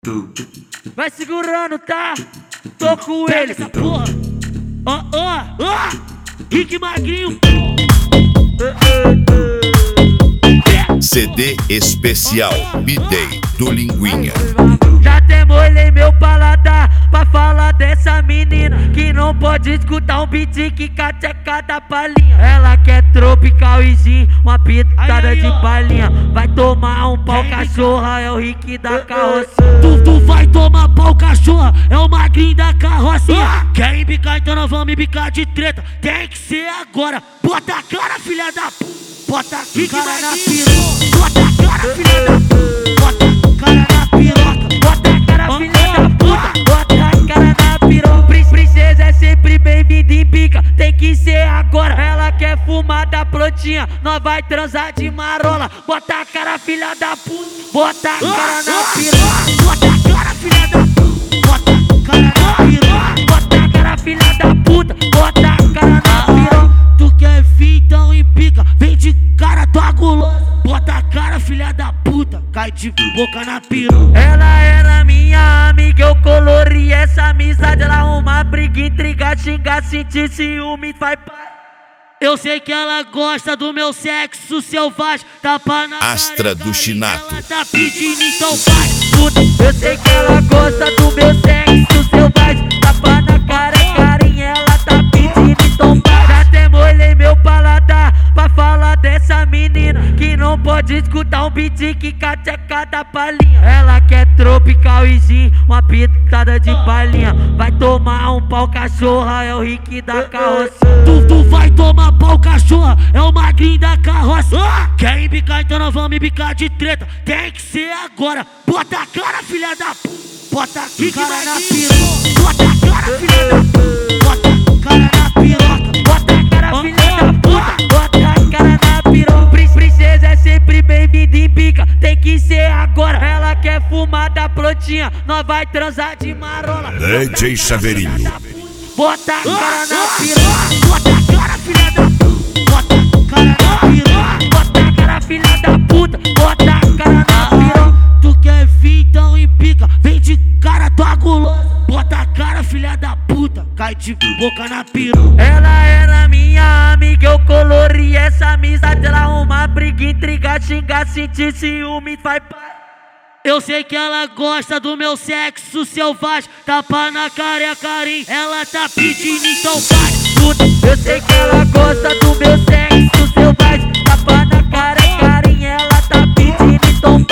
Vai segurando, tá? Tô com ele, essa porra. Rick Magrinho. CD especial B-Day do Linguinha. Já até molhei meu paladar pra falar dessa menina que não pode escutar um beat que cateca da palhinha. Ela quer tropical e gin, uma pitada de palhinha. Vai tomar um pau cachorra, é o Rick da carrocinha. Tu vai tomar pau cachorra, é o Magrinho da carrocinha. Quer embicar, então nós vamos embicar de treta. Tem que ser agora, bota a cara, filha da puta. Bota a cara na piroca, bota a cara, filha da puta. Bota a cara na piroca, bota a cara, filha da puta. Bota a cara na piroca. Princesa é sempre bem-vinda em bica, tem que ser agora. Ela quer fumar da plantinha, nós vai transar de marola. Bota a cara, filha da puta. Bota a cara na piroca, bota a cara, filha da puta. Bota a cara na piroca, bota a cara, filha da puta. Bota a cara na piroca. Tu quer vir então em pica, vem de cara, tua gulosa. Bota a cara, filha da puta, cai de boca na piroca. Ela era minha amiga, eu colori essa amizade. Ela arruma briga, intriga, xinga, sentir ciúme, faz parte. Eu sei que ela gosta do meu sexo selvagem. Tapa na Astra do Chinato. Ela tá pedindo, então faz. Eu sei que ela gosta do meu sexo selvagem. Tapa na cara, carinha, ela tá pedindo, então faz. Já até molhei meu paladar pra falar dessa menina que não pode escutar um beat que cateca da palhinha. Ela quer tropical e gin, uma pitada de palhinha. Vai tomar um pau cachorra, é o Rick da carrocinha. Tu vai tomar pau cachorra, é o Magrinho da carrocinha. Quer embicar, então nós vamos embicar de treta. Tem que ser agora, bota a cara, filha da puta. Bota a cara na piroca, bota a cara, filha da puta. Bota a cara na piroca, bota a cara, filha da puta. Bota a cara na piroca. Princesa é sempre bem-vinda em bica, tem que ser agora. Ela quer fumar da plantinha, nós vai transar de marola. DJ Chaveirinho. Bota a cara na piroca, bota a cara, filha da puta. Bota a cara na piroca, bota a cara, filha da puta. Bota a cara na piroca. Tu quer vir então em pica, vem de cara, tua gulosa. Bota a cara, filha da puta, cai de boca na piroca. Ela era minha amiga, eu colori essa amizade. Ela arruma briga, intriga, xinga, sentir ciúme, faz parte. Eu sei que ela gosta do meu sexo selvagem. Tapa na cara, é carinho, ela tá pedindo, então faz. Eu sei que ela gosta do meu sexo selvagem. Tapa na cara, é carinho, ela tá pedindo, então faz.